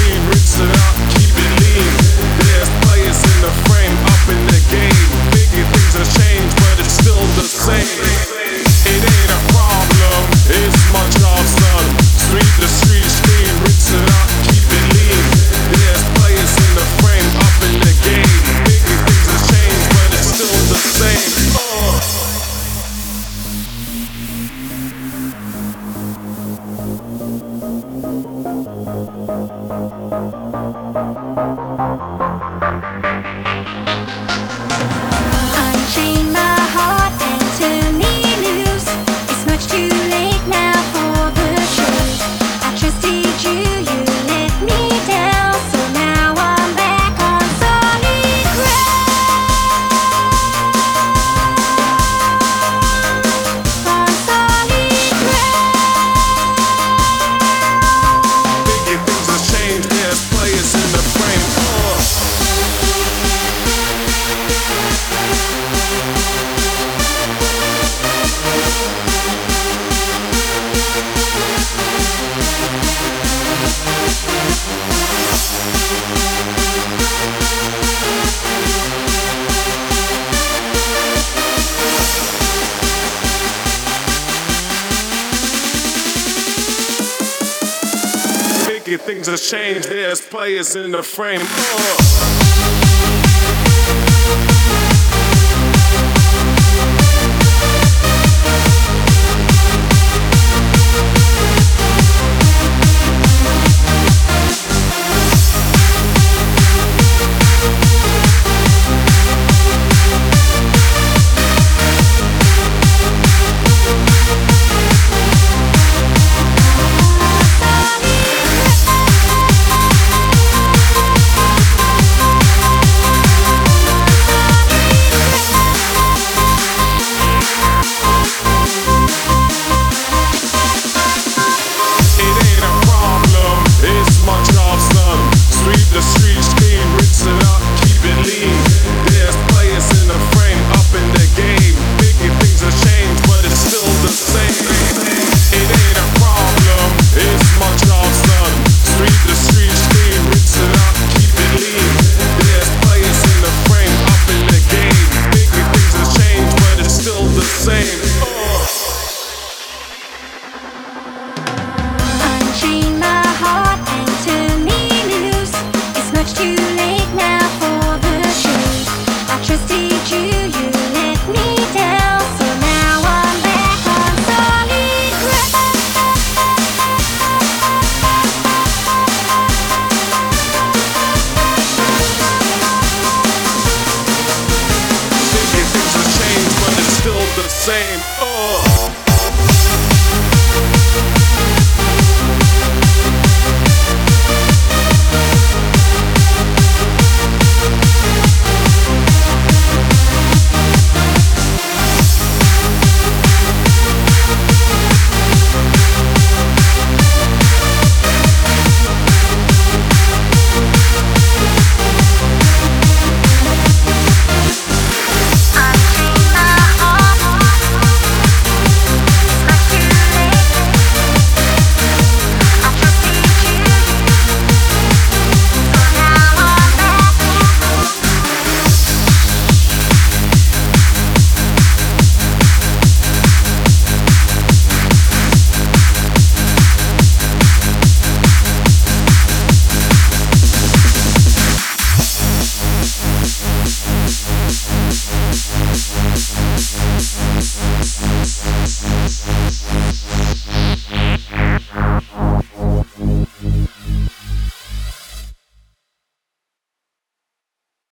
clean, rinse it out, keep it lean. There's players in the frame, up in the game. Biggie things have changed, but it's still the same. It ain't a problem, it's my job, son. Sweep the streets clean, rinse it out, keep it lean. There's players in the frame, up in the game. Biggie things have changed, but it's still the same. Unchain my heart and turn me loose. It's much too late now for the truth. I trusted you, you let me down. So now I'm back on solid ground. On solid ground. Biggie things have changed, there's players in the frame. Biggie things have changed, there's players in the frame.